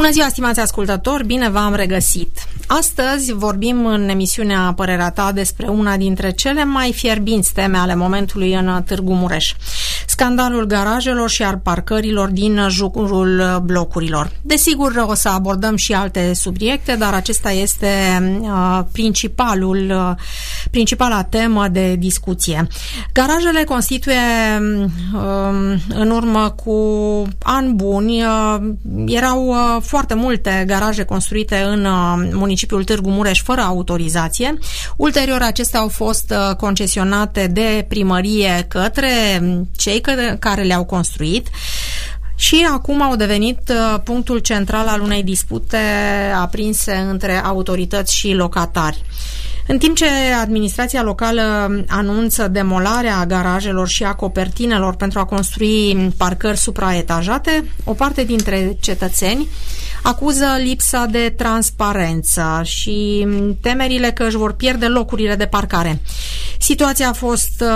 Bună ziua, stimați ascultători, bine v-am regăsit! Astăzi vorbim în emisiunea Părerea Ta despre una dintre cele mai fierbinți teme ale momentului în Târgu Mureș. Scandalul garajelor și al parcărilor din jurul blocurilor. Desigur, o să abordăm și alte subiecte, dar acesta este principala temă de discuție. Garajele constituie, în urmă cu ani buni, erau foarte multe garaje construite în municipiul Târgu Mureș fără autorizație. Ulterior, acestea au fost concesionate de primărie către cei care le-au construit și acum au devenit punctul central al unei dispute aprinse între autorități și locatari. În timp ce administrația locală anunță demolarea garajelor și a copertinelor pentru a construi parcări supraetajate, o parte dintre cetățeni acuză lipsa de transparență și temerile că își vor pierde locurile de parcare. Situația a fost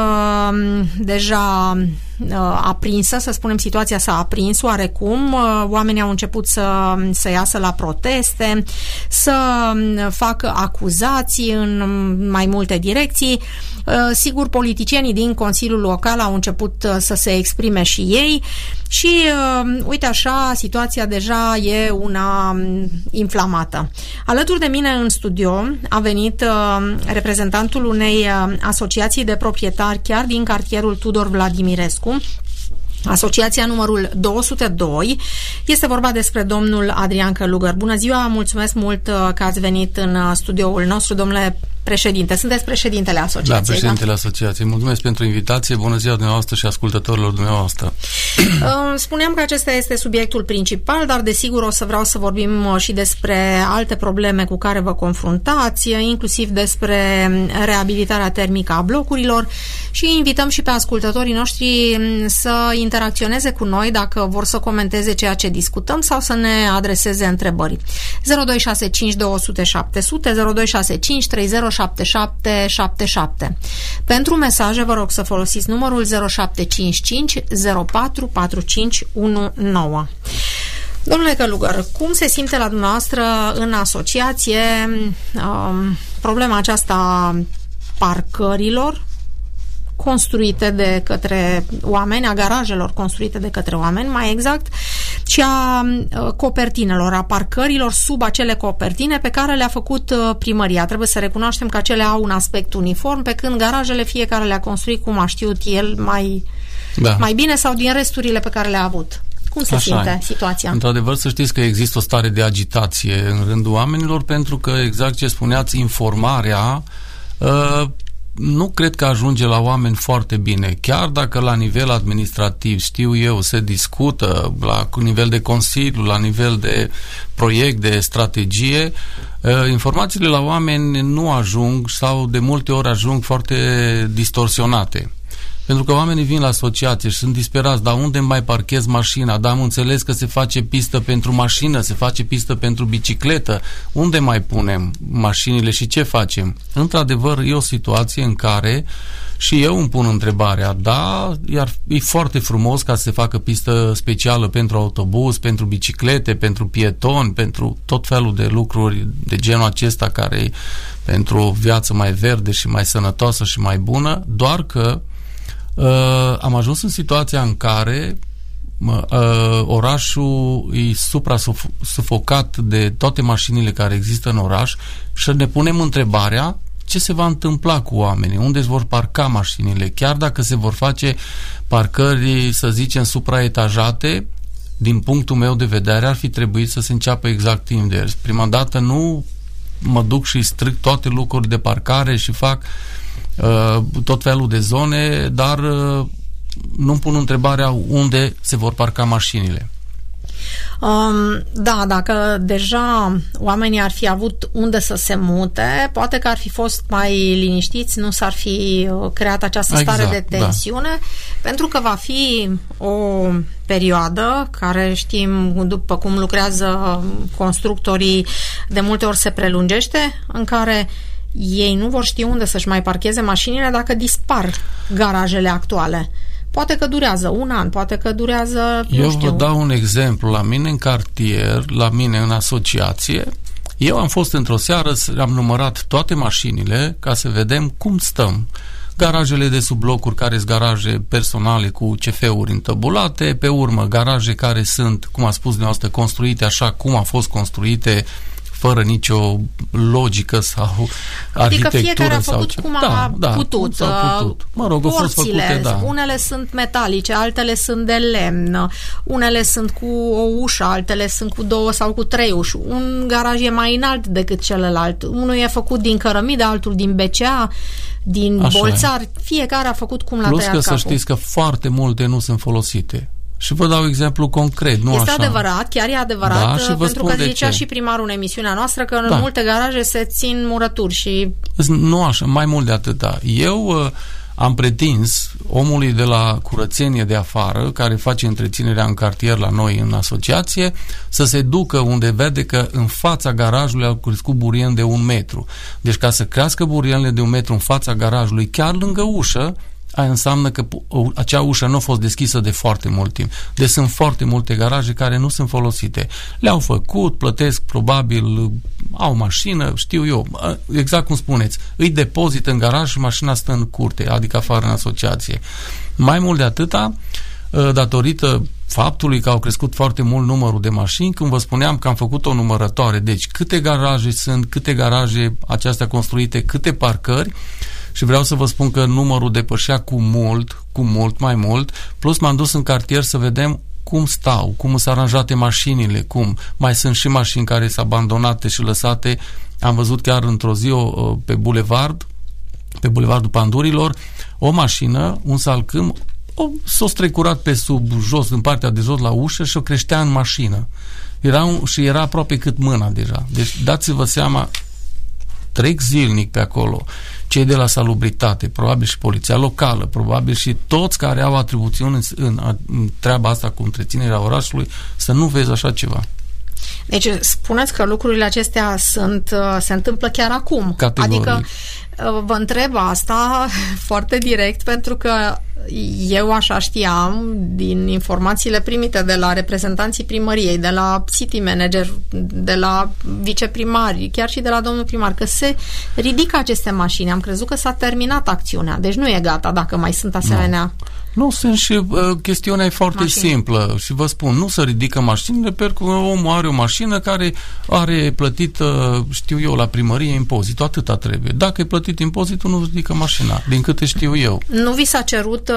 deja aprinsă, să spunem, situația s-a aprins oarecum, oamenii au început să iasă la proteste, să facă acuzații în mai multe direcții. Sigur, politicienii din Consiliul Local au început să se exprime și ei și, uite așa, situația deja e una inflamată. Alături de mine în studio a venit reprezentantul unei asociații de proprietari chiar din cartierul Tudor Vladimirescu, asociația numărul 202. Este vorba despre domnul Adrian Călugăr. Bună ziua, mulțumesc mult că ați venit în studioul nostru, domnule președinte. Sunteți președintele asociației. Da, președintele asociației. Mulțumesc pentru invitație. Bună ziua dumneavoastră și ascultătorilor dumneavoastră. Spuneam că acesta este subiectul principal, dar desigur o să vreau să vorbim și despre alte probleme cu care vă confruntați, inclusiv despre reabilitarea termică a blocurilor și invităm și pe ascultătorii noștri să interacționeze cu noi dacă vor să comenteze ceea ce discutăm sau să ne adreseze întrebări. 0265 200 700, 0265 30 7777. Pentru mesaje vă rog să folosiți numărul 0755 04 4519. Domnule Călugăr, cum se simte la dumneavoastră în asociație problema aceasta parcărilor construite de către oameni, a garajelor construite de către oameni, mai exact, și a copertinelor, a parcărilor sub acele copertine pe care le-a făcut primăria. Trebuie să recunoaștem că acele au un aspect uniform, pe când garajele fiecare le-a construit cum a știut el mai bine sau din resturile pe care le-a avut. Cum se simte situația? Într-adevăr, să știți că există o stare de agitație în rândul oamenilor, pentru că, exact ce spuneați, informarea nu cred că ajunge la oameni foarte bine. Chiar dacă la nivel administrativ, știu eu, se discută la nivel de consiliu, la nivel de proiect, de strategie, informațiile la oameni nu ajung sau de multe ori ajung foarte distorsionate. Pentru că oamenii vin la asociație și sunt disperați, dar unde mai parchez mașina? Dar am înțeles că se face pistă pentru mașină, se face pistă pentru bicicletă. Unde mai punem mașinile și ce facem? Într-adevăr, e o situație în care și eu îmi pun întrebarea, da, iar e foarte frumos ca să se facă pistă specială pentru autobuz, pentru biciclete, pentru pietoni, pentru tot felul de lucruri de genul acesta care pentru o viață mai verde și mai sănătoasă și mai bună, doar că am ajuns în situația în care orașul e supra-sufocat de toate mașinile care există în oraș și ne punem întrebarea ce se va întâmpla cu oamenii, unde își vor parca mașinile, chiar dacă se vor face parcări, să zicem, supraetajate. Din punctul meu de vedere ar fi trebuit să se înceapă exact invers. Prima dată nu mă duc și stric toate lucruri de parcare și fac tot felul de zone, dar nu-mi pun întrebarea unde se vor parca mașinile. Da, dacă deja oamenii ar fi avut unde să se mute, poate că ar fi fost mai liniștiți, nu s-ar fi creat această stare de tensiune, pentru că va fi o perioadă care știm, după cum lucrează constructorii, de multe ori se prelungește, în care ei nu vor ști unde să-și mai parcheze mașinile dacă dispar garajele actuale. Poate că durează un an, poate că durează, Eu vă dau un exemplu. La mine în cartier, la mine în asociație, eu am fost într-o seară, am numărat toate mașinile ca să vedem cum stăm. Garajele de sub blocuri, care sunt garaje personale cu CF-uri întabulate, pe urmă garaje care sunt, cum a spus dumneavoastră, construite așa cum a fost construite, fără nicio logică sau arhitectură. Adică fiecare a făcut sau cum a putut. Cum putut. Mă rog, au fost făcute, da. Unele sunt metalice, altele sunt de lemn, unele sunt cu o ușă, altele sunt cu 2 sau cu 3 uși. Un garaj e mai înalt decât celălalt. Unul e făcut din cărămidă, altul din BCA, din bolțari. Fiecare a făcut cum l-a tăiat capul. Plus că să știți că foarte multe nu sunt folosite. Și vă dau exemplu concret, nu este așa. adevărat, chiar e adevărat, da, pentru că zicea și primarul în emisiunea noastră că în multe garaje se țin murături și... Nu așa, mai mult de atâta. Eu am pretins omului de la curățenie de afară, care face întreținerea în cartier la noi în asociație, să se ducă unde vede că în fața garajului au crescut burieni de 1 metru. Deci ca să crească burienile de 1 metru în fața garajului, chiar lângă ușă, aia înseamnă că acea ușă nu a fost deschisă de foarte mult timp. Deci sunt foarte multe garaje care nu sunt folosite. Le-au făcut, plătesc, probabil, au mașină, știu eu, exact cum spuneți, îi depozit în garaj și mașina stă în curte, adică afară în asociație. Mai mult de atâta, datorită faptului că au crescut foarte mult numărul de mașini, când vă spuneam că am făcut o numărătoare, deci câte garaje sunt, câte garaje acestea construite, câte parcări, și vreau să vă spun că numărul depășea cu mult mai mult, plus m-am dus în cartier să vedem cum stau, cum sunt aranjate mașinile, cum mai sunt și mașini care sunt abandonate și lăsate. Am văzut chiar într-o zi pe bulevardul Pandurilor, o mașină, un salcâm, s-a strecurat pe sub jos, în partea de jos la ușă și o creștea în mașină. Era aproape cât mâna deja. Deci dați-vă seama, trec zilnic pe acolo cei de la salubritate, probabil și poliția locală, probabil și toți care au atribuțiuni în treaba asta cu întreținerea orașului, să nu vezi așa ceva. Deci spuneți că lucrurile acestea se întâmplă chiar acum. Categoric. Adică vă întreb asta foarte direct pentru că eu așa știam din informațiile primite de la reprezentanții primăriei, de la city manager, de la viceprimari, chiar și de la domnul primar, că se ridică aceste mașini. Am crezut că s-a terminat acțiunea. Deci nu e gata dacă mai sunt asemenea... Nu, sunt și chestiunea e foarte simplă și vă spun, nu se ridică mașinile pentru că omul are o mașină care are plătit, știu eu, la primărie impozitul, atâta trebuie. Dacă e plătit impozitul, nu ridică mașina, din câte știu eu. Nu vi s-a cerut,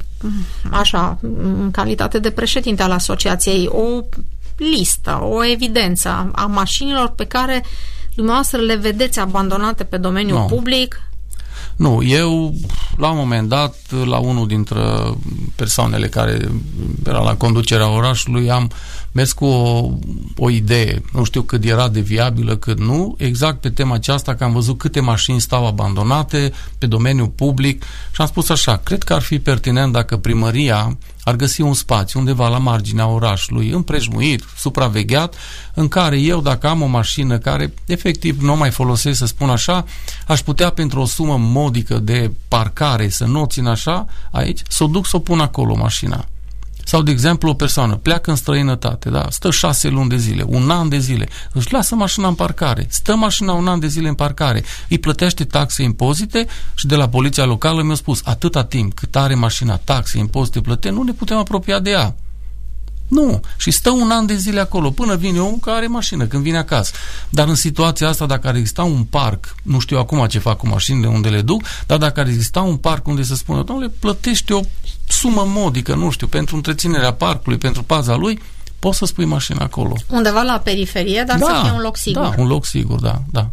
așa, în calitate de președinte al asociației, o listă, o evidență a mașinilor pe care dumneavoastră le vedeți abandonate pe domeniul public? Nu, eu la un moment dat, la unul dintre persoanele care era la conducerea orașului, am mers cu o idee, nu știu cât era de viabilă, cât nu, exact pe tema aceasta, că am văzut câte mașini stau abandonate pe domeniul public și am spus așa, cred că ar fi pertinent dacă primăria ar găsi un spațiu undeva la marginea orașului, împrejmuit, supravegheat, în care eu, dacă am o mașină care efectiv nu o mai folosesc, să spun așa, aș putea pentru o sumă modică de parcare, să nu o țin așa aici, să o duc să o pun acolo mașina. Sau, de exemplu, o persoană pleacă în străinătate, da? Stă 6 luni de zile, 1 an de zile, își lasă mașina în parcare, stă mașina 1 an de zile în parcare, îi plătește taxe, impozite și de la poliția locală mi-a spus, atâta timp cât are mașina taxe, impozite, plăte, nu ne putem apropia de ea. Nu. Și stă 1 an de zile acolo, până vine omul care are mașină, când vine acasă. Dar în situația asta, dacă ar exista un parc, nu știu acum ce fac cu mașinile, unde le duc, dar dacă ar exista un parc unde să spună, domnule, plătește o sumă modică, nu știu, pentru întreținerea parcului, pentru paza lui, poți să spui mașina acolo. Undeva la periferie, dar să fie un loc sigur. Da, un loc sigur, da.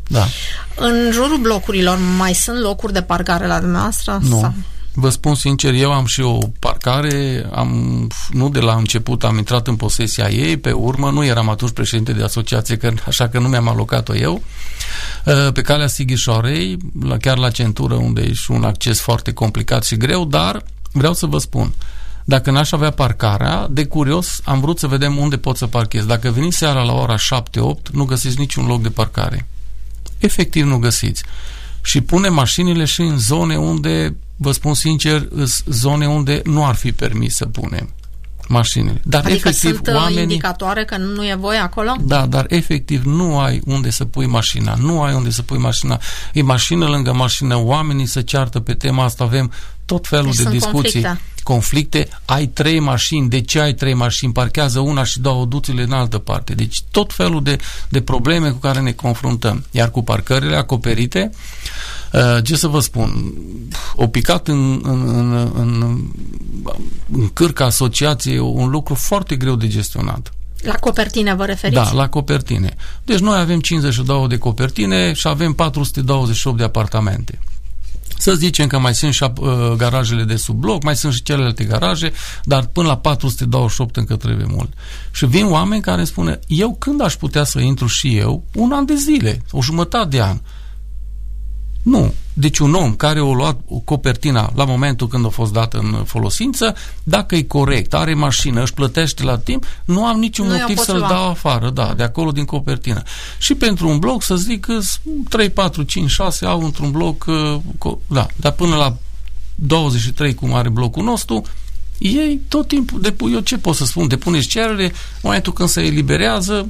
În jurul blocurilor mai sunt locuri de parcare la dumneavoastră? Nu. Sau? Vă spun sincer, eu am și o parcare, nu de la început am intrat în posesia ei, pe urmă nu eram atunci președinte de asociație, așa că nu mi-am alocat-o eu, pe calea Sighișoarei, chiar la centură, unde e și un acces foarte complicat și greu, dar vreau să vă spun, dacă n-aș avea parcarea, de curios am vrut să vedem unde pot să parchez. Dacă veniți seara la ora 7-8, nu găsiți niciun loc de parcare. Efectiv nu găsiți. Și pune mașinile și în zone unde vă spun sincer, zone unde nu ar fi permis să punem mașinile. Dar adică efectiv, sunt indicatoare că nu e voie acolo? Da, dar efectiv nu ai unde să pui mașina. Nu ai unde să pui mașina. E mașină lângă mașină, oamenii se ceartă pe tema asta, avem tot felul de discuții. Conflicte. Ai 3 mașini. De ce ai 3 mașini? Parchează una și dau duțile în altă parte. Deci tot felul de probleme cu care ne confruntăm. Iar cu parcările acoperite, ce să vă spun, o picat în cârca asociației un lucru foarte greu de gestionat. La copertine vă referiți? Da, la copertine. Deci noi avem 52 de copertine și avem 428 de apartamente. Să zicem că mai sunt și garajele de sub bloc, mai sunt și celelalte garaje, dar până la 428 încă trebuie mult. Și vin oameni care spune, eu când aș putea să intru și eu? 1 an de zile, o jumătate de an. Nu. Deci un om care a luat copertina la momentul când a fost dată în folosință, dacă e corect, are mașină, își plătește la timp, nu am niciun motiv să-l dau afară, de acolo din copertină. Și pentru un bloc, să zic că 3, 4, 5, 6 au într-un bloc, dar până la 23, cum are blocul nostru, ei tot timpul, eu ce pot să spun, depuneți cerere, în momentul când se eliberează.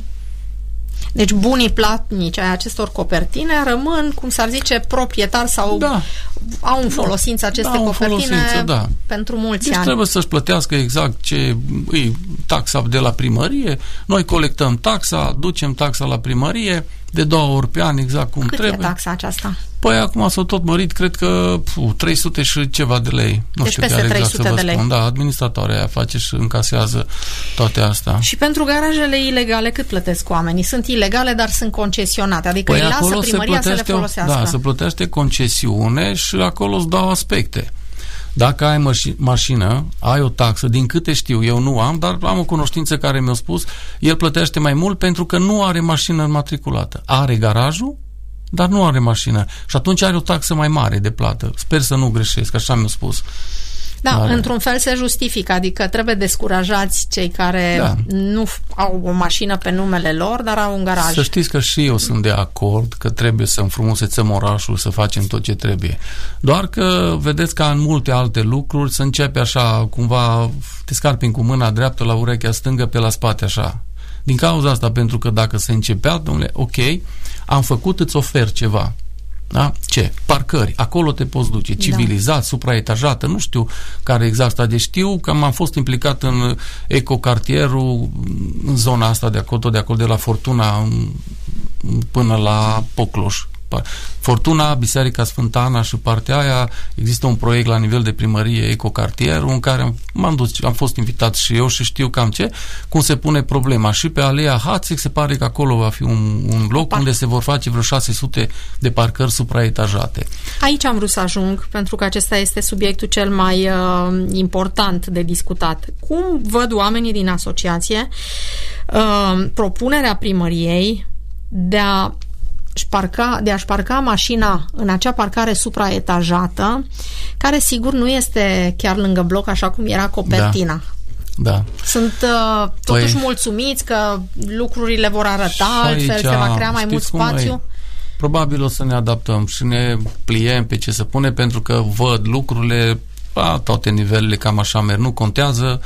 Deci bunii platnici ai acestor copertine rămân, cum s-ar zice, proprietari sau au în folosință aceste copertine pentru mulți ani. Deci trebuie să-și plătească exact ce e taxa de la primărie, noi colectăm taxa, ducem taxa la primărie de 2 ori pe an, exact cum trebuie. Cât e taxa aceasta? Păi acum s-au tot mărit, cred că 300 și ceva de lei. Nu știu peste chiar 300 exact să vă de lei. spun. Da, administratoarea aia face și încasează toate astea. Și pentru garajele ilegale cât plătesc oamenii? Sunt ilegale, dar sunt concesionate, adică îi lasă primăria să le folosească. Da, se plătește concesiune și acolo îți dau aspecte. Dacă ai mașină, ai o taxă, din câte știu, eu nu am, dar am o cunoștință care mi-a spus, el plătește mai mult pentru că nu are mașină înmatriculată. Are garajul, dar nu are mașină. Și atunci are o taxă mai mare de plată. Sper să nu greșesc, așa mi-a spus. Da, într-un fel se justifică, adică trebuie descurajați cei care nu au o mașină pe numele lor, dar au un garaj. Să știți că și eu sunt de acord că trebuie să înfrumusețăm orașul, să facem tot ce trebuie. Doar că vedeți că în multe alte lucruri se începe așa, cumva te scarpini cu mâna dreaptă la urechea stângă pe la spate așa. Din cauza asta, pentru că dacă se începea, domnule, ok, am făcut, îți ofer ceva. Da? Ce? Parcări. Acolo te poți duce. Civilizat, supraetajată, nu știu care exact asta. Deci știu că am fost implicat în ecocartierul, în zona asta de acolo, de la Fortuna până la Pocloș. Fortuna, Biserica Sfânta Ana și partea aia, există un proiect la nivel de primărie, ecocartierul, în care m-am dus, am fost invitat și eu și știu cam cum se pune problema. Și pe Alea Hațec se pare că acolo va fi un loc unde se vor face vreo 600 de parcări supraetajate. Aici am vrut să ajung, pentru că acesta este subiectul cel mai important de discutat. Cum văd oamenii din asociație propunerea primăriei de a-și parca mașina în acea parcare supraetajată, care sigur nu este chiar lângă bloc, așa cum era copertina. Da. Sunt totuși mulțumiți că lucrurile vor arăta altfel, se va crea mai mult spațiu. Probabil o să ne adaptăm și ne pliem pe ce se pune, pentru că văd lucrurile la toate nivelele cam așa merg. Nu contează,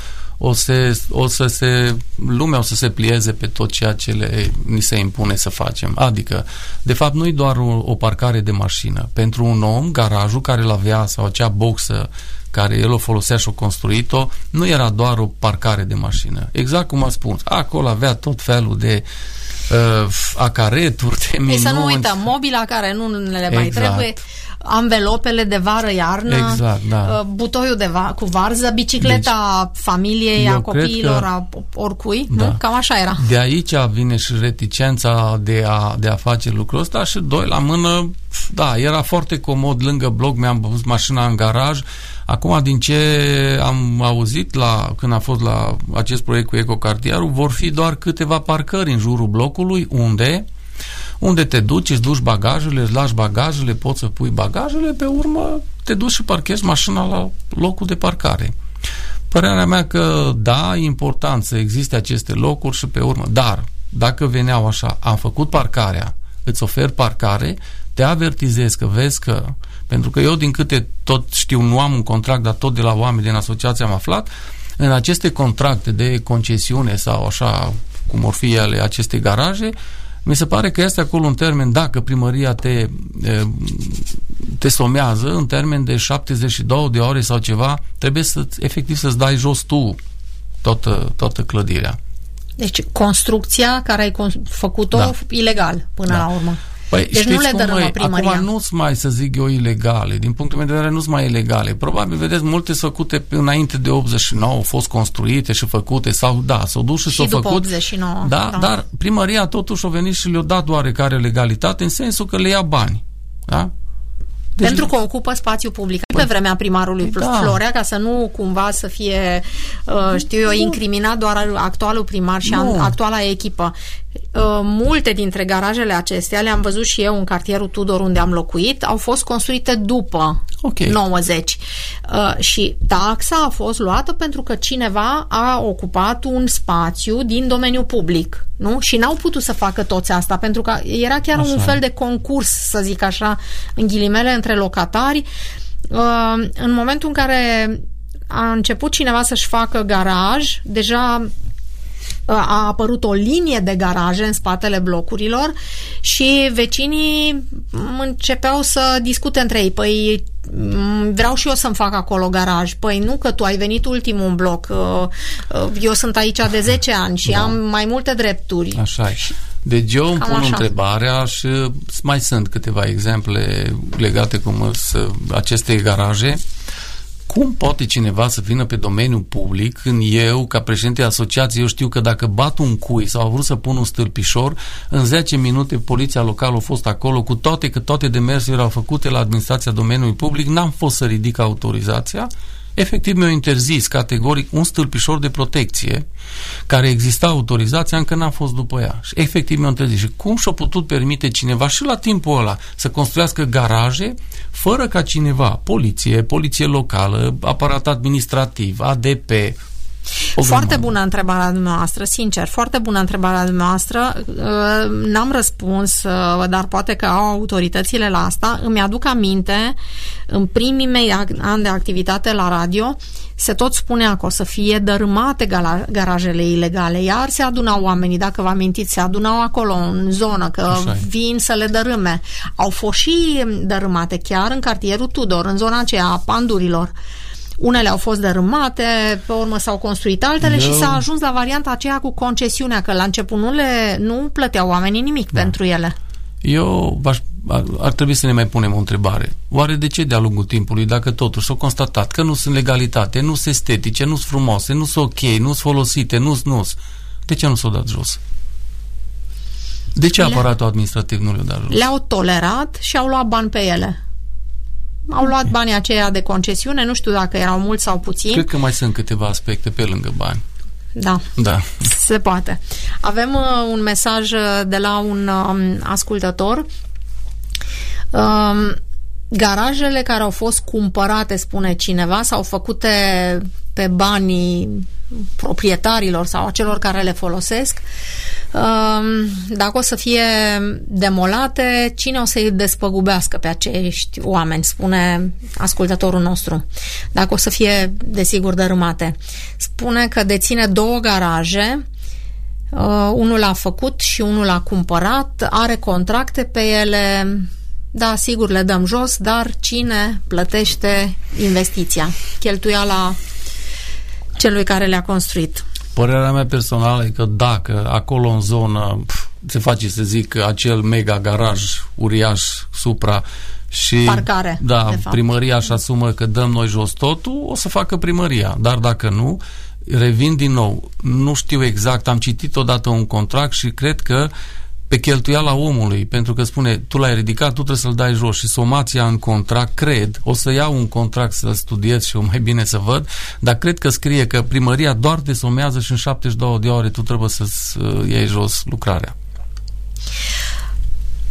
lumea o să se plieze pe tot ceea ce ni se impune să facem. Adică, de fapt, nu e doar o parcare de mașină. Pentru un om, garajul care l-avea sau acea boxă care el o folosea și o construit-o, nu era doar o parcare de mașină. Exact cum a spus. Acolo avea tot felul de acareturi, de minuni. Să nu uităm, mobila care nu le mai trebuie, anvelopele de vară-iarnă, butoiul cu varză, bicicleta familiei, a copiilor, a oricui, nu? Cam așa era. De aici vine și reticența de a face lucrul ăsta și doi la mână, era foarte comod lângă bloc, mi-am pus mașina în garaj. Acum, din ce am auzit când a fost la acest proiect cu ecocartierul, vor fi doar câteva parcări în jurul blocului, unde te duci, îți duci bagajele, îți lași bagajele, poți să pui bagajele, pe urmă te duci și parchezi mașina la locul de parcare. Părerea mea că e important să existe aceste locuri și pe urmă, dar dacă veneau așa, am făcut parcarea, îți ofer parcare, te avertizez că vezi că, pentru că eu din câte tot știu, nu am un contract, dar tot de la oameni din asociație am aflat, în aceste contracte de concesiune sau așa cum or fi ele, aceste garaje, mi se pare că este acolo un termen, dacă primăria te somează, în termen de 72 de ore sau ceva, trebuie efectiv să-ți dai jos tu toată clădirea. Deci construcția care ai făcut-o ilegal până la urmă. Păi, deci nu le dărâmă primăria. Acum nu-s mai, să zic eu, ilegale. Din punctul meu de vedere, nu-s mai ilegale. Probabil, vedeți, multe s-au făcute înainte de 89, au fost construite și făcute, sau s-au dus și s-au făcut. 89. Dar primăria totuși a venit și le-a dat oarecare legalitate, în sensul că le ia bani. Da? Deci, pentru că ocupă spațiu public. Pe vremea primarului Florea, ca să nu cumva să fie, incriminat doar actualul primar și actuala echipă. Multe dintre garajele acestea, le-am văzut și eu în cartierul Tudor, unde am locuit, au fost construite după 90. Și taxa a fost luată pentru că cineva a ocupat un spațiu din domeniul public. Nu? Și n-au putut să facă toți asta, pentru că era chiar un fel de concurs, să zic așa, în ghilimele, între locatari. În momentul în care a început cineva să-și facă garaj, deja a apărut o linie de garaje în spatele blocurilor și vecinii începeau să discute între ei. Păi vreau și eu să-mi fac acolo garaj. Păi nu, că tu ai venit ultimul în bloc. Eu sunt aici de 10 ani și am mai multe drepturi. Așa e. Deci eu îmi pun întrebarea și mai sunt câteva exemple legate cu aceste garaje. Cum poate cineva să vină pe domeniul public când eu, ca președinte asociației, eu știu că dacă bat un cui sau au vrut să pun un stâlpișor, în 10 minute poliția locală a fost acolo, cu toate că toate demersurile erau făcute la administrația domeniului public, n-am fost să ridic autorizația. Efectiv mi-au interzis categoric un stâlpișor de protecție care exista autorizația, încă n-a fost după ea. Și efectiv mi-au interzis. Și cum și-a putut permite cineva și la timpul ăla să construiască garaje fără ca cineva, poliție locală, aparat administrativ, ADP. Foarte bună întrebarea dumneavoastră, sincer, foarte bună întrebarea dumneavoastră. N-am răspuns, dar poate că au autoritățile la asta. Îmi aduc aminte, în primii mei ani de activitate la radio, se tot spunea că o să fie dărâmate garajele ilegale, iar se adunau oamenii, dacă vă amintiți, se adunau acolo în zonă, că vin să le dărâme. Au fost și dărâmate chiar în cartierul Tudor, în zona aceea a Pandurilor. Unele au fost dărâmate, pe urmă s-au construit altele și s-a ajuns la varianta aceea cu concesiunea, că la început nu plăteau oamenii nimic pentru ele. Ar trebui să ne mai punem o întrebare. Oare de ce de-a lungul timpului, dacă totuși s-au constatat că nu sunt legalitate, nu sunt estetice, nu sunt frumoase, nu sunt ok, nu sunt folosite, de ce nu s-au dat jos? De ce aparatul administrativ nu le-a dat jos? Le-au tolerat și au luat bani pe ele. Au luat banii aceia de concesiune, nu știu dacă erau mulți sau puțini. Cred că mai sunt câteva aspecte pe lângă bani. Da. Se poate. Avem un mesaj de la un ascultător. Garajele care au fost cumpărate, spune cineva, sau făcute pe banii proprietarilor sau a celor care le folosesc, dacă o să fie demolate, cine o să-i despăgubească pe acești oameni, spune ascultătorul nostru, dacă o să fie desigur dărâmate. Spune că deține 2 garaje, unul l-a făcut și unul l-a cumpărat, are contracte pe ele. Da, sigur, le dăm jos, dar cine plătește investiția, cheltuiala celui care le-a construit? Părerea mea personală e că dacă acolo în zonă se face, să zic, acel mega garaj uriaș supra și parcare, primăria își asumă că dăm noi jos totul, o să facă primăria. Dar dacă nu, revin din nou, nu știu exact, am citit odată un contract și cred că pe cheltuiala omului, pentru că spune, tu l-ai ridicat, tu trebuie să-l dai jos și somația în contract, cred, o să iau un contract să-l studiez și mai bine să văd, dar cred că scrie că primăria doar te somează și în 72 de ore tu trebuie să-ți iei jos lucrarea.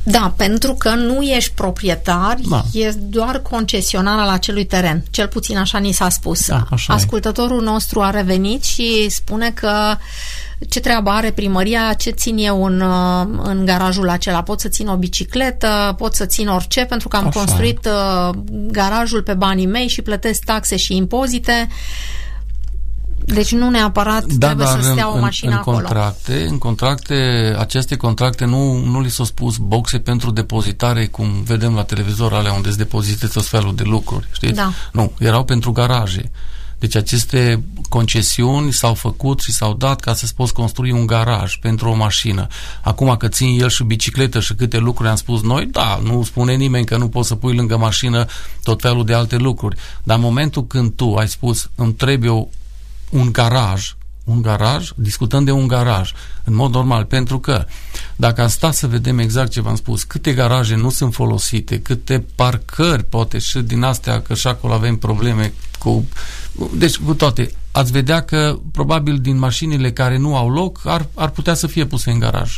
Da, pentru că nu ești proprietar, ești doar concesionar al acelui teren. Cel puțin așa ni s-a spus. Da, ascultătorul nostru a revenit și spune că ce treabă are primăria, ce țin eu în garajul acela? Pot să țin o bicicletă, pot să țin orice, pentru că am construit garajul pe banii mei și plătesc taxe și impozite. Deci nu neapărat trebuie să stea o mașină acolo. În contracte, aceste contracte nu li s-au spus boxe pentru depozitare, cum vedem la televizor, alea unde îți depozite tot felul de lucruri, știți? Da. Nu, erau pentru garaje. Deci aceste concesiuni s-au făcut și s-au dat ca să-ți poți construi un garaj pentru o mașină. Acum că țin el și bicicletă și câte lucruri am spus noi, da, nu spune nimeni că nu poți să pui lângă mașină tot felul de alte lucruri. Dar în momentul când tu ai spus îmi trebuie un garaj, discutăm de un garaj, în mod normal, pentru că dacă am stat să vedem exact ce v-am spus, câte garaje nu sunt folosite, câte parcări, poate și din astea, că și acolo avem probleme cu... Deci, cu toate, ați vedea că probabil din mașinile care nu au loc ar putea să fie puse în garaj.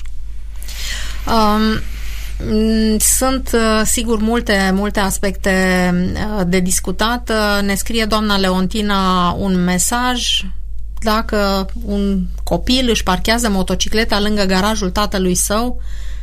Sunt, sigur, multe aspecte de discutat. Ne scrie doamna Leontina un mesaj: dacă un copil își parchează motocicleta lângă garajul tatălui său,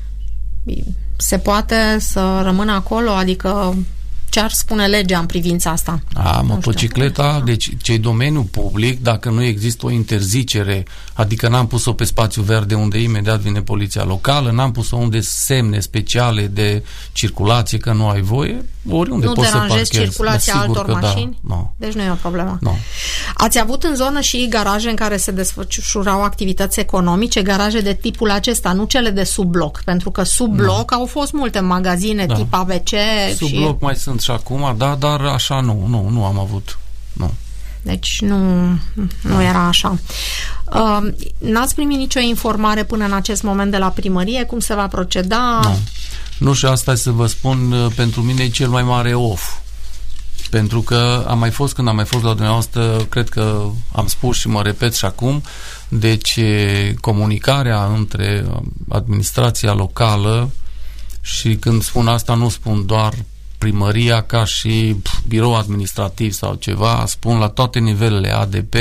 se poate să rămână acolo? Adică ce ar spune legea în privința asta? Motocicleta, deci ce-i domeniul public, dacă nu există o interzicere, adică n-am pus-o pe spațiu verde unde imediat vine poliția locală, n-am pus-o unde semne speciale de circulație că nu ai voie, oriunde poți să parchezi. Nu deranjezi circulația altor mașini? Da. No. Deci nu e o problemă. No. Ați avut în zonă și garaje în care se desfășurau activități economice, garaje de tipul acesta, nu cele de sub bloc, pentru că sub bloc au fost multe magazine tip AVC. Sub bloc mai sunt și acum, da, dar așa nu am avut. Nu. Deci nu era așa. N-ați primit nicio informare până în acest moment de la primărie? Cum se va proceda? Nu, și asta să vă spun, pentru mine e cel mai mare off. Pentru că când am mai fost la dumneavoastră, cred că am spus și mă repet și acum, deci comunicarea între administrația locală, și când spun asta nu spun doar primăria ca și birou administrativ sau ceva, spun la toate nivelele, ADP,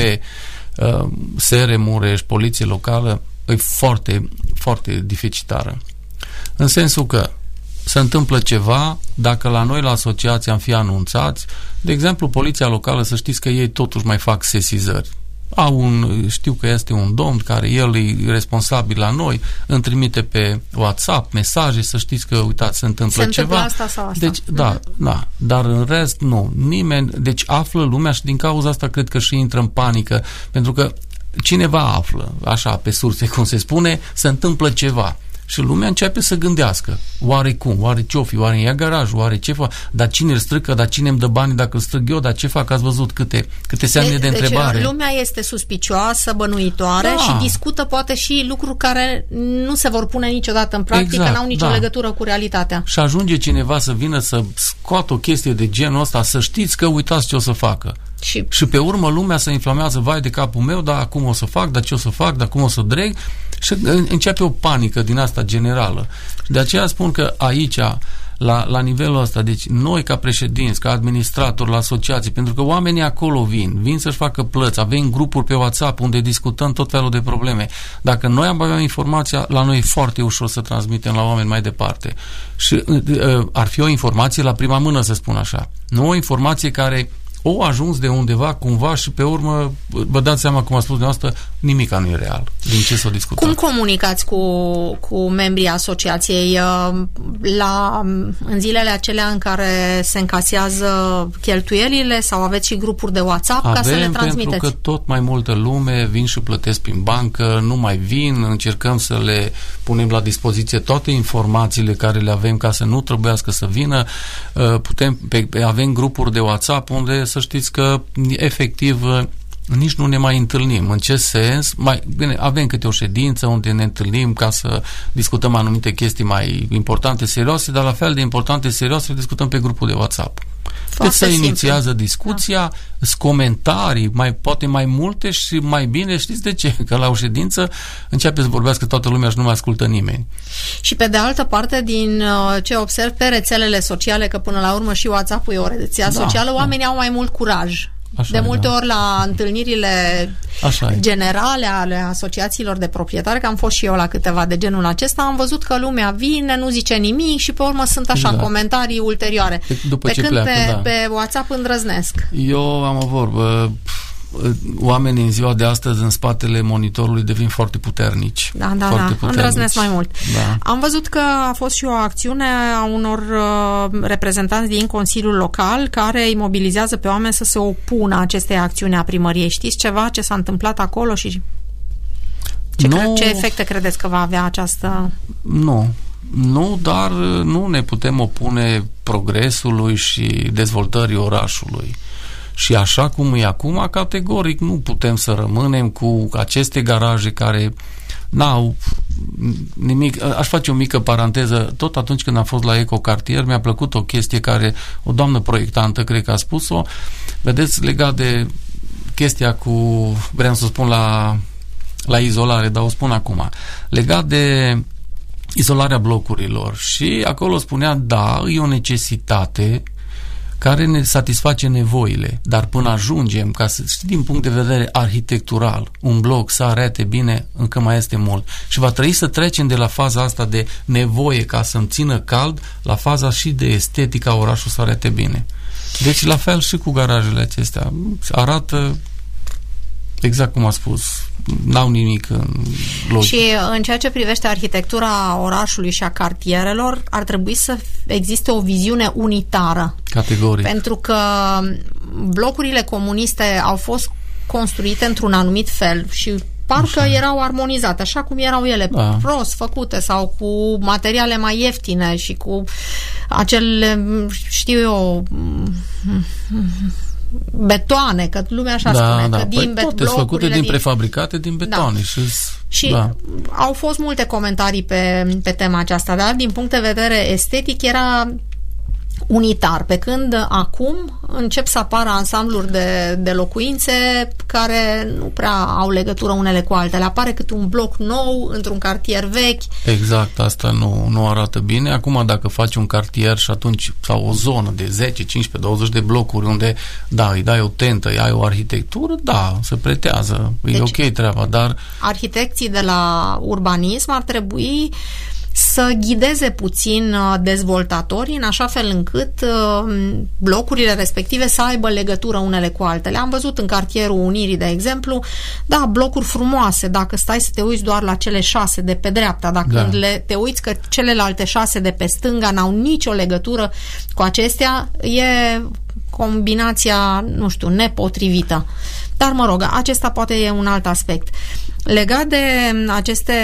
SR Mureș, poliție locală, e foarte, foarte deficitară. În sensul că se întâmplă ceva, dacă la noi la asociație am fi anunțați, de exemplu, poliția locală, să știți că ei totuși mai fac sesizări. Știu că este un domn care el e responsabil la noi, îmi trimite pe WhatsApp mesaje, să știți că, uitați, se întâmplă ceva. Asta sau asta. Deci, da, dar în rest, nu. Nimeni, deci află lumea și din cauza asta cred că și intră în panică, pentru că cineva află, așa, pe surse, cum se spune, se întâmplă ceva. Și lumea începe să gândească. Oare cum? Oare ce-o fi? Oare ia garajul? Oare ce fac? Dar cine îl strică? Dar cine îmi dă banii dacă îl strâng eu? Dar ce fac? Ați văzut câte semne de întrebare? Deci lumea este suspicioasă, bănuitoare și discută poate și lucruri care nu se vor pune niciodată în practică, n-au nicio legătură cu realitatea. Și ajunge cineva să vină să scoată o chestie de genul ăsta, să știți că uitați ce o să facă. Și pe urmă lumea se inflamează, vai de capul meu, dar acum o să fac, dar ce o să fac, dar cum o să dreg, și începe o panică din asta generală. De aceea spun că aici, la nivelul ăsta, deci noi ca președinți, ca administratori la asociații, pentru că oamenii acolo vin să-și facă plăți, avem grupuri pe WhatsApp unde discutăm tot felul de probleme. Dacă noi am avea informația, la noi e foarte ușor să transmitem la oameni mai departe. Și ar fi o informație la prima mână, să spun așa. Nu o informație care o ajuns de undeva cumva și pe urmă vă dați seama, cum a spus dumneavoastră, nimica nu e real. Din ce s-o discutat? Cum comunicați cu membrii asociației în zilele acelea în care se încasează cheltuielile, sau aveți și grupuri de WhatsApp ca să le transmiteți? Pentru că tot mai multă lume vin și plătesc prin bancă, nu mai vin, încercăm să le punem la dispoziție toate informațiile care le avem ca să nu trebuiască să vină. Avem grupuri de WhatsApp unde să știți că efectiv nici nu ne mai întâlnim. În ce sens? Bine, avem câte o ședință unde ne întâlnim ca să discutăm anumite chestii mai importante, serioase, dar la fel de importante, serioase, discutăm pe grupul de WhatsApp. Deci se inițiază discuția, comentarii, poate mai multe și mai bine, știți de ce? Că la o ședință începe să vorbească toată lumea și nu mai ascultă nimeni. Și pe de altă parte, din ce observ pe rețelele sociale, că până la urmă și WhatsApp-ul e o rețea socială, oamenii au mai mult curaj. De multe ori la întâlnirile generale ale asociațiilor de proprietari, că am fost și eu la câteva de genul acesta, am văzut că lumea vine, nu zice nimic și pe urmă sunt așa comentarii ulterioare. Pe când pe WhatsApp îndrăznesc. Eu am o vorbă. Oamenii în ziua de astăzi în spatele monitorului devin foarte puternici. Îndrăznesc mai mult. Am văzut că a fost și o acțiune a unor reprezentanți din Consiliul Local care îi mobilizează pe oameni să se opună acestei acțiuni a primăriei. Știți ceva ce s-a întâmplat acolo și ce efecte credeți că va avea această... Nu, dar nu ne putem opune progresului și dezvoltării orașului. Și așa cum e acum, categoric nu putem să rămânem cu aceste garaje care n-au nimic. Aș face o mică paranteză. Tot atunci când am fost la Ecocartier, mi-a plăcut o chestie care o doamnă proiectantă, cred că a spus-o, vedeți, legat de chestia cu, vreau să spun la izolare, dar o spun acum, legat de izolarea blocurilor. Și acolo spunea, e o necesitate care ne satisface nevoile, dar până ajungem, ca să știi, din punct de vedere arhitectural, un bloc să arate bine, încă mai este mult. Și va trebui să trecem de la faza asta de nevoie ca să-mi țină cald, la faza și de estetica orașul să arate bine. Deci, la fel și cu garajele acestea. Arată exact cum a spus, n-au nimic în logic. Și în ceea ce privește arhitectura orașului și a cartierelor, ar trebui să existe o viziune unitară. Categoric. Pentru că blocurile comuniste au fost construite într-un anumit fel și parcă erau armonizate, așa cum erau ele, prost făcute sau cu materiale mai ieftine și cu acele, știu eu, betoane, că lumea așa spune, că din toate sunt făcute din prefabricate, din betoane. Și au fost multe comentarii pe tema aceasta, dar din punct de vedere estetic era unitar, pe când acum încep să apară ansambluri de locuințe care nu prea au legătură unele cu altele. Apare câte un bloc nou într-un cartier vechi. Exact, asta nu arată bine. Acum dacă faci un cartier și atunci, sau o zonă de 10, 15, 20 de blocuri unde, îi dai o tentă, ai o arhitectură, se pretează. Deci, e ok treaba, dar... Arhitecții de la urbanism ar trebui să ghideze puțin dezvoltatorii în așa fel încât blocurile respective să aibă legătură unele cu altele. Am văzut în cartierul Unirii, de exemplu, blocuri frumoase, dacă stai să te uiți doar la cele 6 de pe dreapta, dacă te uiți că celelalte 6 de pe stânga n-au nicio legătură cu acestea, e combinația, nepotrivită. Dar, mă rog, acesta poate e un alt aspect. Legat de aceste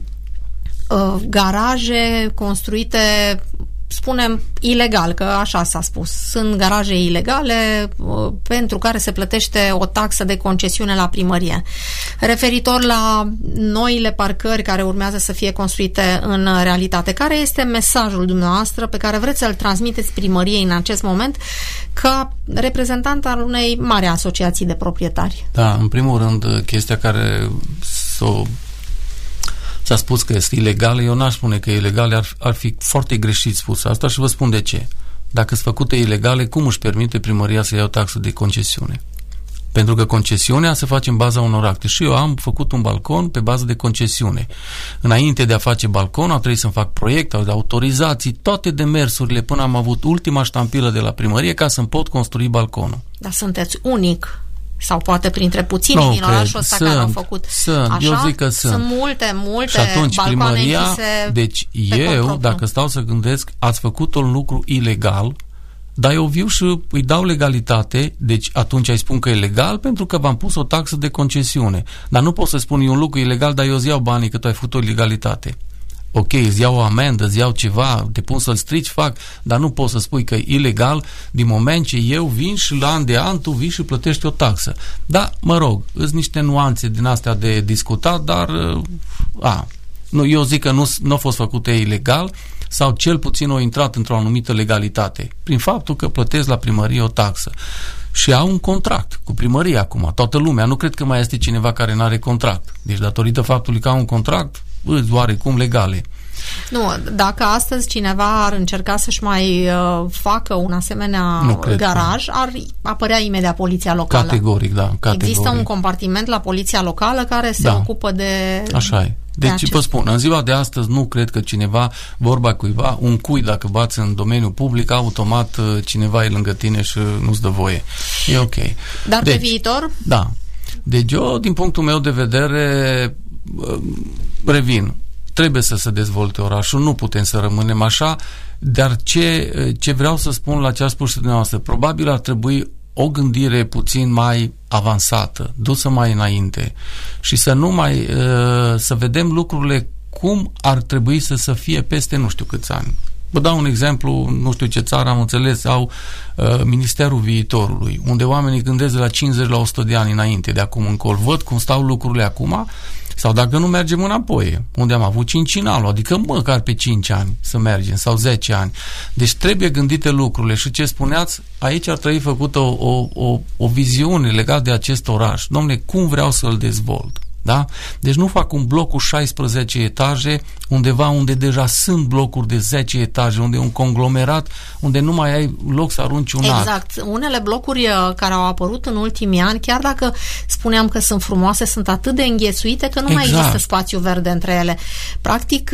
garaje construite, spunem, ilegal, că așa s-a spus. Sunt garaje ilegale pentru care se plătește o taxă de concesiune la primărie. Referitor la noile parcări care urmează să fie construite în realitate, care este mesajul dumneavoastră pe care vreți să-l transmiteți primăriei în acest moment ca reprezentant al unei mari asociații de proprietari? În primul rând, chestia care s-a spus că este ilegală, eu n-aș spune că e ilegală, ar fi foarte greșit spus asta și vă spun de ce. Dacă sunt făcute ilegale, cum își permite primăria să ia o taxă de concesiune? Pentru că concesiunea se face în baza unor acte. Și eu am făcut un balcon pe bază de concesiune. Înainte de a face balcon, a trebuit să-mi fac proiect, autorizații, toate demersurile, până am avut ultima ștampilă de la primărie ca să-mi pot construi balconul. Dar sunteți unic. Sau poate printre puțini din orașul ăsta care au făcut așa. Eu zic că sunt multe și atunci primăria, deci eu, dacă stau să gândesc, ați făcut un lucru ilegal, dar eu viu și îi dau legalitate, deci atunci îi spun că e legal pentru că v-am pus o taxă de concesiune. Dar nu pot să spun, e un lucru ilegal, dar eu îți iau banii că tu ai făcut o ilegalitate. ok, îți iau o amendă, îți iau ceva, te pun să-l strici, fac, dar nu poți să spui că e ilegal din moment ce eu vin și la an de an tu vii și plătești o taxă. Da, mă rog, sunt niște nuanțe din astea de discutat, dar nu, eu zic că nu a fost făcută ilegal sau cel puțin au intrat într-o anumită legalitate prin faptul că plătesc la primărie o taxă. Și au un contract cu primăria acum, toată lumea. Nu cred că mai este cineva care nu are contract. Deci datorită faptului că au un contract, îți oarecum legale. Nu, dacă astăzi cineva ar încerca să-și mai facă un asemenea garaj, ar apărea imediat poliția locală. Categoric, da. Categoric. Există un compartiment la poliția locală care se ocupă de... Așa e. Deci vă spun, în ziua de astăzi nu cred că cineva, vorba cuiva, un cui dacă bați în domeniul public, automat cineva e lângă tine și nu-ți dă voie. E ok. Dar deci, pe viitor? Da. Deci eu, din punctul meu de vedere, revin, trebuie să se dezvolte orașul, nu putem să rămânem așa, dar ce vreau să spun la ce a spus și dumneavoastră, probabil ar trebui o gândire puțin mai avansată, dusă mai înainte și să nu mai să vedem lucrurile cum ar trebui să fie peste nu știu câți ani. Vă dau un exemplu, nu știu ce țară am înțeles, au Ministerul Viitorului, unde oamenii gândesc de la 50 la 100 de ani înainte, de acum încolo. Văd cum stau lucrurile acum, sau dacă nu mergem înapoi, unde am avut cincinalul, adică măcar pe 5 ani să mergem, sau 10 ani. Deci trebuie gândite lucrurile și ce spuneați, aici ar trebui făcută o viziune legată de acest oraș. Dom'le, cum vreau să-l dezvolt? Da? Deci nu fac un bloc cu 16 etaje undeva unde deja sunt blocuri de 10 etaje, unde e un conglomerat, unde nu mai ai loc să arunci un arc. Exact. Unele blocuri care au apărut în ultimii ani, chiar dacă spuneam că sunt frumoase, sunt atât de înghețuite că nu mai există spațiu verde între ele. Practic,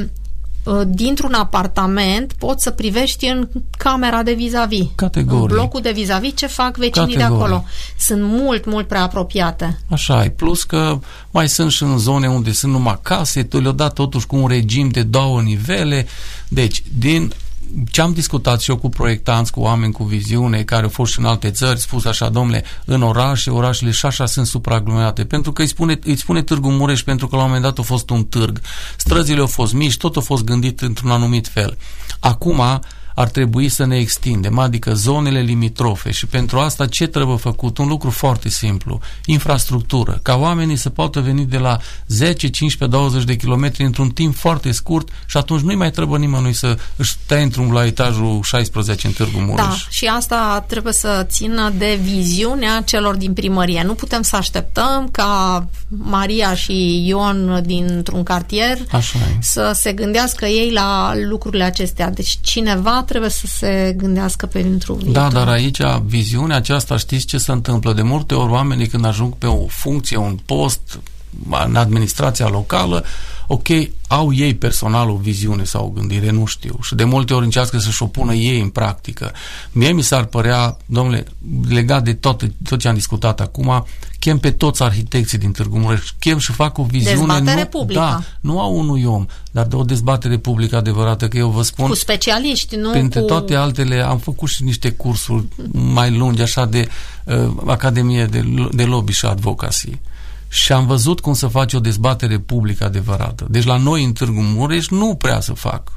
dintr-un apartament poți să privești în camera de vis-a-vis. Categoric. În blocul de vis-a-vis ce fac vecinii de acolo. Sunt mult, mult prea apropiate. Așa e. Plus că mai sunt și în zone unde sunt numai case, le-au dat totuși cu un regim de 2 nivele. Deci, din ce am discutat și eu cu proiectanți, cu oameni cu viziune, care au fost și în alte țări, spus așa, domnule, în orașele și așa sunt supraaglomerate, pentru că îi spune Târgu Mureș, pentru că la un moment dat a fost un târg. Străzile au fost mici, tot a fost gândit într-un anumit fel. Acum ar trebui să ne extindem, adică zonele limitrofe, și pentru asta ce trebuie făcut? Un lucru foarte simplu, infrastructură, ca oamenii să poată veni de la 10, 15, 20 de kilometri într-un timp foarte scurt și atunci nu-i mai trebuie nimănui să își stea într-un la etajul 16 în Târgu Mureș. Da, și asta trebuie să țină de viziunea celor din primărie. Nu putem să așteptăm ca Maria și Ion dintr-un cartier să se gândească ei la lucrurile acestea. Deci cineva trebuie să se gândească pentru viitor. Da, dar aici viziunea aceasta, știți ce se întâmplă? De multe ori oamenii când ajung pe o funcție, un post în administrația locală, ok, au ei personal o viziune sau o gândire, nu știu. Și de multe ori încearcă să-și o pună ei în practică. Mie mi s-ar părea, domnule, legat de tot ce am discutat acum, chem pe toți arhitecții din Târgu Mureș, chem și fac o viziune. Dezbatere publică. Da, nu a unui om, dar de o dezbatere publică adevărată, că eu vă spun... Cu specialiști, nu printre toate altele, am făcut și niște cursuri mai lungi, așa, de Academie de Lobby și Advocacy. Și am văzut cum să face o dezbatere publică adevărată. Deci la noi în Târgu Mureș nu prea să fac.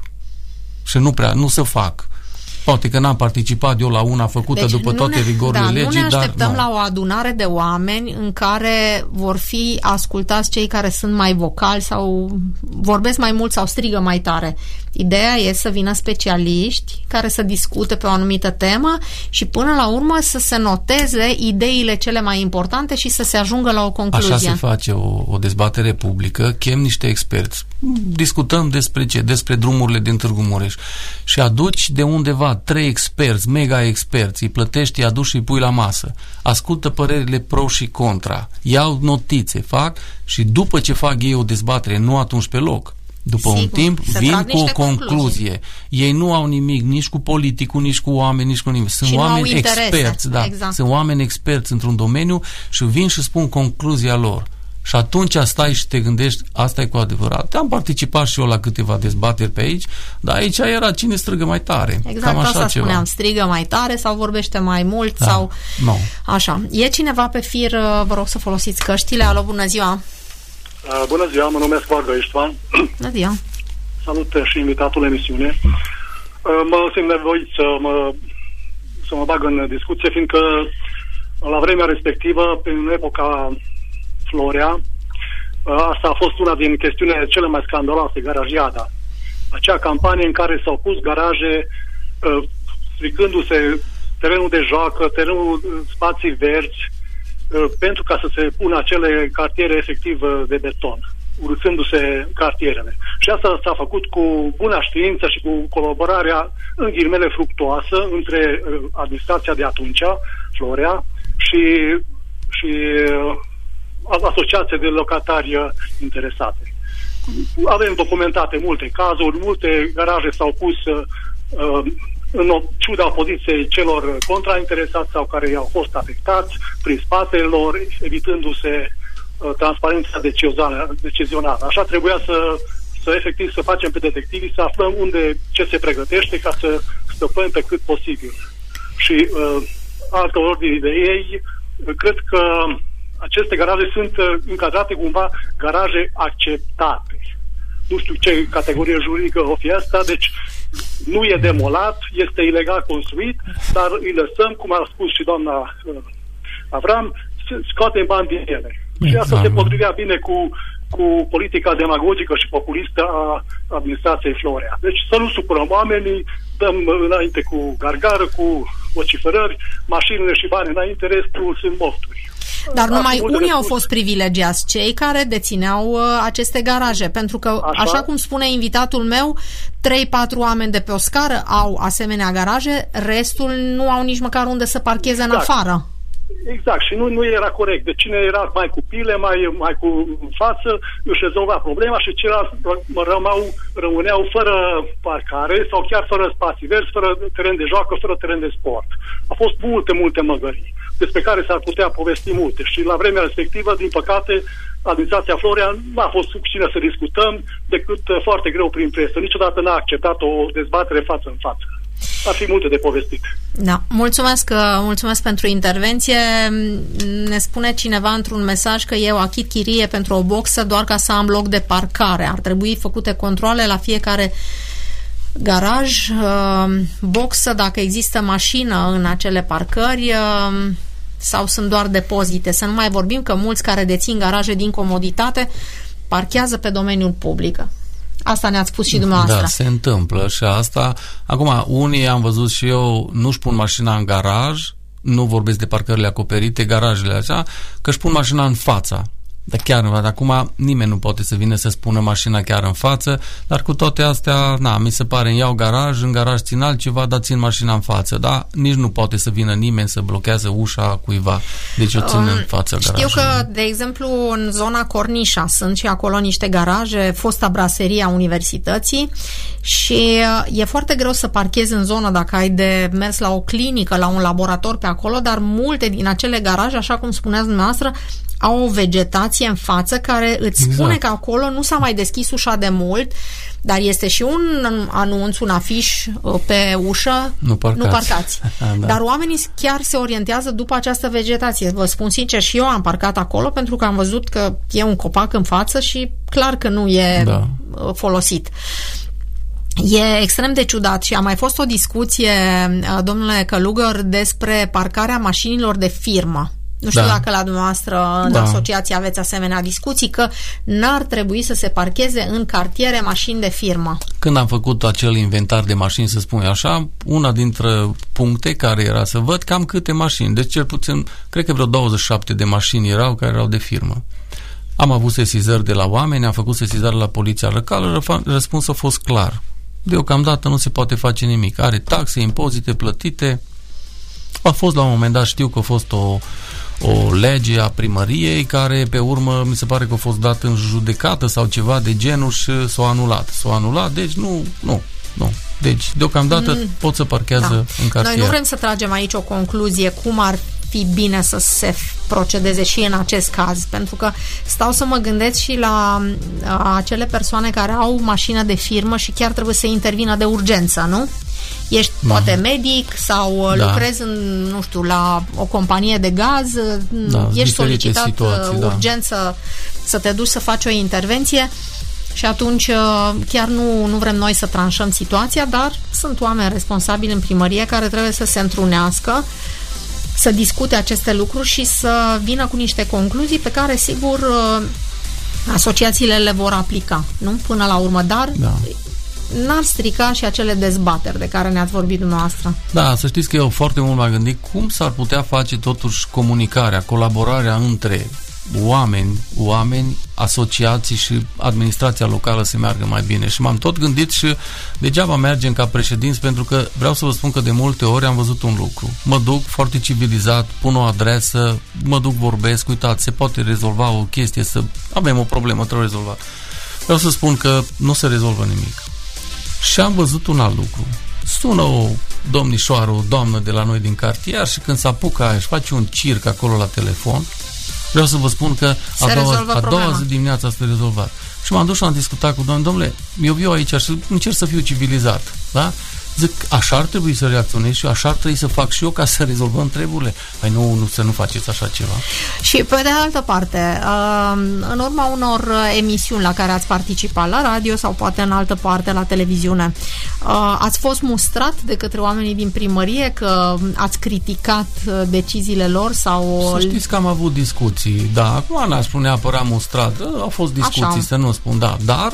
Și nu să fac. Poate că n-am participat eu la una făcută după toate rigorile legii, nu ne așteptăm dar la o adunare de oameni în care vor fi ascultați cei care sunt mai vocali sau vorbesc mai mult sau strigă mai tare. Ideea e să vină specialiști care să discute pe o anumită temă și până la urmă să se noteze ideile cele mai importante și să se ajungă la o concluzie. Așa se face o dezbatere publică, chem niște experți. Discutăm despre ce? Despre drumurile din Târgu Mureș. Și aduci de undeva 3 experți, mega experți, îi plătești, îi aduci și îi pui la masă. Ascultă părerile pro și contra. Iau notițe, fac și după ce fac ei o dezbatere, nu atunci pe loc. După un timp vin cu o concluzie. Ei nu au nimic nici cu politicul, nici cu oameni, nici cu nimic. Sunt oameni experți, da. Exact. Sunt oameni experți într-un domeniu și vin și spun concluzia lor. Și atunci stai și te gândești, asta e cu adevărat. Am participat și eu la câteva dezbateri pe aici, dar aici era cine strigă mai tare. Exact, cam așa asta ceva. Spuneam, strigă mai tare sau vorbește mai mult sau... No. Așa. E cineva pe fir, vă rog să folosiți căștile. Alo, bună ziua! Bună ziua, mă numesc Varga Istvan. Bună ziua! Salut și invitatul emisiune. Mă simt nevoit să mă bag în discuție, fiindcă la vremea respectivă, în epoca Florea, asta a fost una din chestiunile cele mai scandaloase, garajiada. Acea campanie în care s-au pus garaje stricându-se terenul de joacă, terenul, spații verzi, pentru ca să se pună acele cartiere efectiv de beton, urâțându-se cartierele. Și asta s-a făcut cu bună știință și cu colaborarea, în ghilimele, fructuoasă între administrația de atunci, Florea, și asociație de locatari interesate. Avem documentate multe cazuri, multe garaje s-au pus în ciuda opoziției celor contrainteresați sau care i-au fost afectați prin spatele lor, evitându-se transparența decizională. Așa trebuia să efectiv să facem pe detectivi, să aflăm ce se pregătește ca să stăpânim pe cât posibil. Și altă ordine de ei, cred că aceste garaje sunt încadrate cumva garaje acceptate. Nu știu ce categorie juridică o fi asta, deci nu e demolat, este ilegal construit, dar îi lăsăm, cum a spus și doamna Avram, scoatem bani din ele. Și asta se potrivea bine cu politica demagogică și populistă a administrației Florea. Deci să nu supărăm oamenii, dăm înainte cu gargară, cu vociferări, mașinile și bani înainte, restul sunt mofturi. Dar numai unii au fost privilegiați, cei care dețineau aceste garaje, pentru că, așa cum spune invitatul meu, 3-4 oameni de pe o scară au asemenea garaje, restul nu au nici măcar unde să parcheze în afară. Exact, și nu era corect. De cine era mai cu pile, mai cu față, își rezolva problema și ceilalți rămâneau fără parcare sau chiar fără spații verzi, fără teren de joacă, fără teren de sport. Au fost multe măgării despre care s-ar putea povesti multe și la vremea respectivă, din păcate, administrația Florea nu a fost suficient să discutăm decât foarte greu prin presă. Niciodată n-a acceptat o dezbatere față în față. Ar fi multe de povestit. Da, mulțumesc pentru intervenție. Ne spune cineva într-un mesaj că eu achit chirie pentru o boxă doar ca să am loc de parcare. Ar trebui făcute controale la fiecare garaj, boxă, dacă există mașină în acele parcări sau sunt doar depozite. Să nu mai vorbim că mulți care dețin garaje din comoditate parchează pe domeniul public. Asta ne-ați spus și dumneavoastră. Da, se întâmplă și asta. Acum, unii, am văzut și eu, nu-și pun mașina în garaj, nu vorbesc de parcările acoperite, garajele așa, că își pun mașina în fața. Dar chiar, acum nimeni nu poate să vină să spună mașina chiar în față, dar cu toate astea, mi se pare, îmi iau garaj, în garaj țin altceva, dar țin mașina în față, da? Nici nu poate să vină nimeni să blochează ușa cuiva, deci o țin în fața garajului. Știu că, de exemplu, în zona Cornișa sunt și acolo niște garaje, fosta braserie a universității și e foarte greu să parchezi în zonă dacă ai de mers la o clinică, la un laborator pe acolo, dar multe din acele garaje, așa cum spuneați dumneavoastră, au o vegetație în față care îți spune că acolo nu s-a mai deschis ușa de mult, dar este și un anunț, un afiș pe ușă, nu parcați. Da. Dar oamenii chiar se orientează după această vegetație. Vă spun sincer, și eu am parcat acolo pentru că am văzut că e un copac în față și clar că nu e folosit. E extrem de ciudat și a mai fost o discuție, domnule Călugăr, despre parcarea mașinilor de firmă. Nu știu dacă la dumneavoastră în asociație aveți asemenea discuții, că n-ar trebui să se parcheze în cartiere mașini de firmă. Când am făcut acel inventar de mașini, să spun așa, una dintre puncte care era să văd cam câte mașini. Deci cel puțin, cred că vreo 27 de mașini erau care erau de firmă. Am avut sesizări de la oameni, am făcut sesizări la poliția locală, răspunsul a fost clar. Deocamdată nu se poate face nimic. Are taxe, impozite plătite. A fost la un moment dat, știu că a fost o lege a primăriei care pe urmă mi se pare că a fost dată în judecată sau ceva de genul și s-a anulat. Deci nu. Deci deocamdată pot să parchează în cartier. Noi nu vrem să tragem aici o concluzie cum ar fi bine să se procedeze și în acest caz, pentru că stau să mă gândesc și la acele persoane care au mașină de firmă și chiar trebuie să intervină de urgență, nu? Ești poate medic sau lucrezi în, nu știu, la o companie de gaz, ești solicitat urgent să te duci să faci o intervenție și atunci chiar nu vrem noi să tranșăm situația, dar sunt oameni responsabili în primărie care trebuie să se întrunească, să discute aceste lucruri și să vină cu niște concluzii pe care, sigur, asociațiile le vor aplica, nu? Până la urmă, dar n-ar strica și acele dezbateri de care ne-ați vorbit dumneavoastră. Da, să știți că eu foarte mult m-am gândit cum s-ar putea face totuși comunicarea, colaborarea între oameni, asociații și administrația locală să meargă mai bine. Și m-am tot gândit și degeaba mergem ca președinți, pentru că vreau să vă spun că de multe ori am văzut un lucru. Mă duc foarte civilizat, pun o adresă, mă duc, vorbesc, uitați, se poate rezolva o chestie, să avem o problemă, trebuie rezolvat. Vreau să spun că nu se rezolvă nimic. Și am văzut un alt lucru. Sună o domnișoară, o doamnă de la noi din cartier și când se apucă își face un circ acolo la telefon, vreau să vă spun că a doua zi dimineața s-a rezolvat. Și m-am dus și am discutat cu domnule, eu viu aici și încerc să fiu civilizat, da? Zic, așa ar trebui să reacționez și așa ar trebui să fac și eu ca să rezolvăm treburile. Păi nu, să nu faceți așa ceva. Și pe de altă parte, în urma unor emisiuni la care ați participat la radio sau poate în altă parte la televiziune, ați fost mustrat de către oamenii din primărie că ați criticat deciziile lor sau... Să știți că am avut discuții, da, acum n-aș spune neapărat mustrat, au fost discuții, așa, să nu spun, da, dar...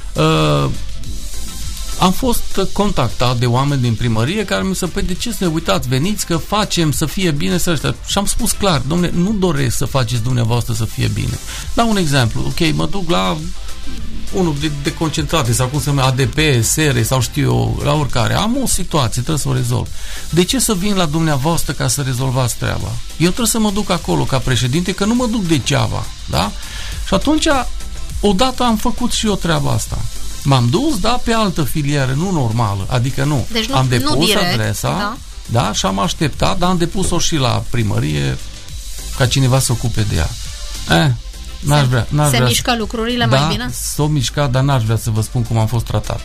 am fost contactat de oameni din primărie care mi-au zis, păi de ce să ne uitați, veniți că facem să fie bine să ăștia. Și am spus clar, dom'le, nu doresc să faceți dumneavoastră să fie bine. Dau un exemplu, ok, mă duc la unul de concentrate sau cum se numește, ADP, SR sau știu eu, la oricare. Am o situație, trebuie să o rezolv. De ce să vin la dumneavoastră ca să rezolvați treaba? Eu trebuie să mă duc acolo ca președinte, că nu mă duc degeaba, da? Și atunci, odată am făcut și eu treaba asta. M-am dus, da, pe altă filieră, nu normală, adică nu. Deci am depus direct, adresa, da, și am așteptat, dar am depus-o și la primărie ca cineva să ocupe de ea. Se mișcă lucrurile mai bine? Da, s-o mișcat, dar n-aș vrea să vă spun cum am fost tratat.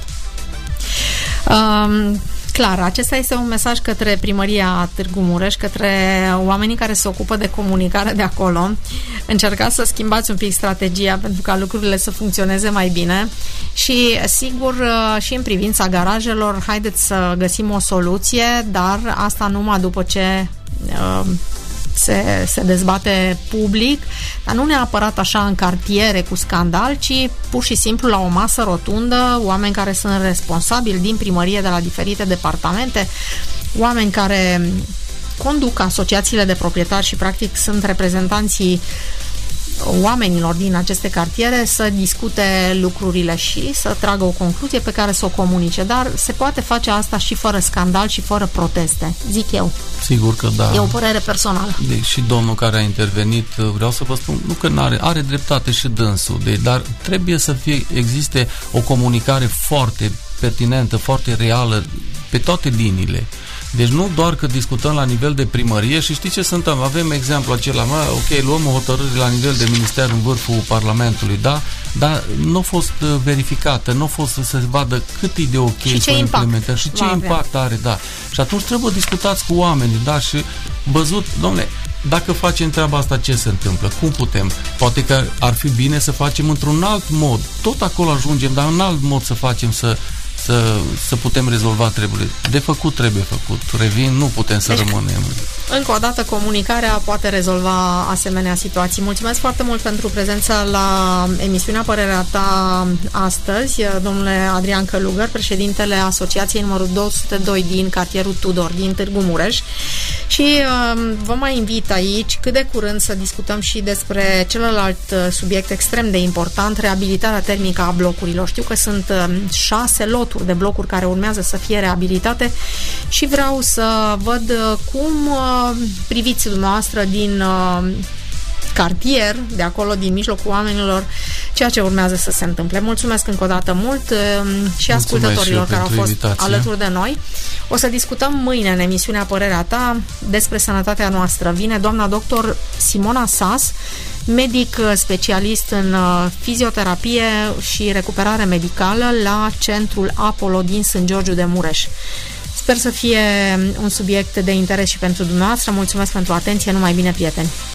Clar, acesta este un mesaj către primăria Târgu Mureș, către oamenii care se ocupă de comunicare de acolo. Încercați să schimbați un pic strategia pentru ca lucrurile să funcționeze mai bine și, sigur, și în privința garajelor, haideți să găsim o soluție, dar asta numai după ce se dezbate public, dar nu neapărat așa în cartiere cu scandal, ci pur și simplu la o masă rotundă, oameni care sunt responsabili din primărie de la diferite departamente, oameni care conduc asociațiile de proprietari și practic sunt reprezentanții oamenilor din aceste cartiere, să discute lucrurile și să tragă o concluzie pe care să o comunice. Dar se poate face asta și fără scandal și fără proteste, zic eu. Sigur că da. E o părere personală. Și domnul care a intervenit, vreau să vă spun, nu că are dreptate și dânsul, dar trebuie să existe o comunicare foarte pertinentă, foarte reală, pe toate liniile. Deci nu doar că discutăm la nivel de primărie și știți ce suntem? Avem exemplu acela, ok, luăm o hotărâre la nivel de minister în vârful Parlamentului, da? Dar nu a fost verificată, nu a fost să se vadă cât e de ok și ce impact, și ce impact are, da. Și atunci trebuie discutați cu oamenii, da? Și văzut, dom'le, dacă facem treaba asta, ce se întâmplă? Cum putem? Poate că ar fi bine să facem într-un alt mod. Tot acolo ajungem, dar în alt mod să facem să putem rezolva treburile. De făcut trebuie făcut. Revin, nu putem să rămânem. Încă o dată, comunicarea poate rezolva asemenea situații. Mulțumesc foarte mult pentru prezența la emisiunea Părerea Ta astăzi, domnule Adrian Călugăr, președintele Asociației numărul 202 din cartierul Tudor, din Târgu Mureș. Și vă mai invit aici cât de curând să discutăm și despre celălalt subiect extrem de important, reabilitarea termică a blocurilor. Știu că sunt 6 loturi de blocuri care urmează să fie reabilitate și vreau să văd cum priviți dumneavoastră din cartier, de acolo, din mijlocul oamenilor, ceea ce urmează să se întâmple. Mulțumesc încă o dată mult și ascultătorilor care au fost alături de noi. O să discutăm mâine în emisiunea Părerea Ta despre sănătatea noastră. Vine doamna doctor Simona Sas, medic specialist în fizioterapie și recuperare medicală la Centrul Apollo din Sân Giurgiu de Mureș. Sper să fie un subiect de interes și pentru dumneavoastră. Mulțumesc pentru atenție, numai bine, prieteni!